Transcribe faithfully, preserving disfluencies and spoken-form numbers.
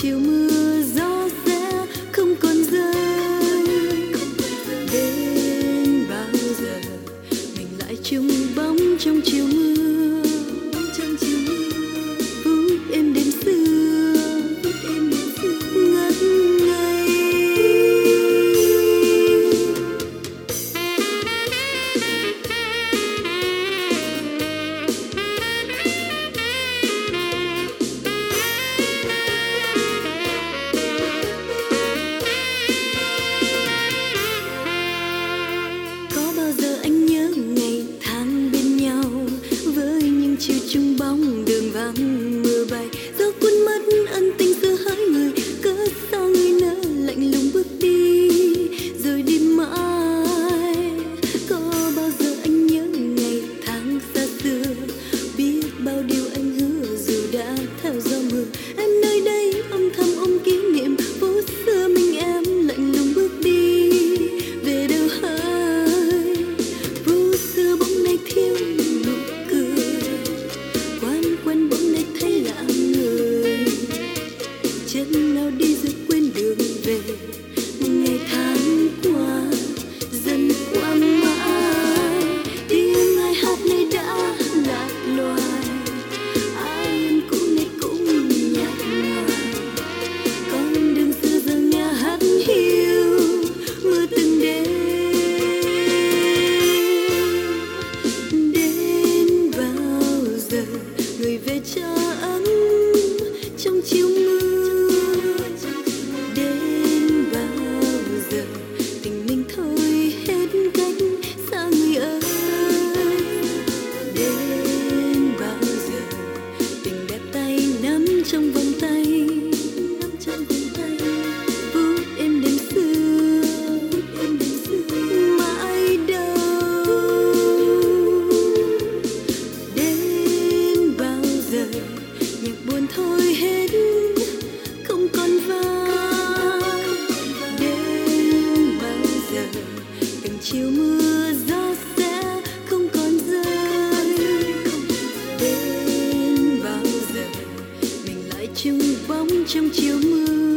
chiều mưa gió sẽ không còn rơi. Đến bao giờ mình lại chung bóng trong chiều mưa, trong chiều mưa phút êm đêm xưa, phút êm đêm xưa ngất ngây. Có bao giờ anh nhớ ngày tháng bên nhau với những chiều chung bóng đường vắng mưa bay, gió cuốn mất ân tình xưa hỡi người, cớ sao người nỡ lạnh lùng bước đi rồi đi mãi. Có bao giờ anh nhớ ngày tháng xa xưa, biết bao điều anh hứa dù đã theo gió mưa, em nơi đây âm thầm ôm kỷ niệm phút xưa mình em lạnh lùng bước đi về đâu hỡi. Phút xưa bóng nay thiếu nụ cười, quan quen bóng nay thấy lạ người, chân nào đi rồi quên đường về, ngày tháng qua dần qua mãi. Tiếng ai hát này đã lạc loài, ai em cũ này cũng nhạt nhòa, con đường xưa giờ nghe hát hiu mưa từng đêm. Đến bao giờ người về cho ấm trong chiều mưa, đến bao giờ tình mình thôi hết cách xa người ơi. Đến bao giờ tình đẹp tay nắm trong vòng tay, nắm trong vòng tay phút êm đêm xưa, phút êm đêm xưa mãi đâu. Đến bao giờ nhạc buồn thôi hết không còn vang, đến bao giờ từng chiều mưa gió sẽ không còn rơi. Đến bao giờ mình lại chung bóng trong chiều mưa,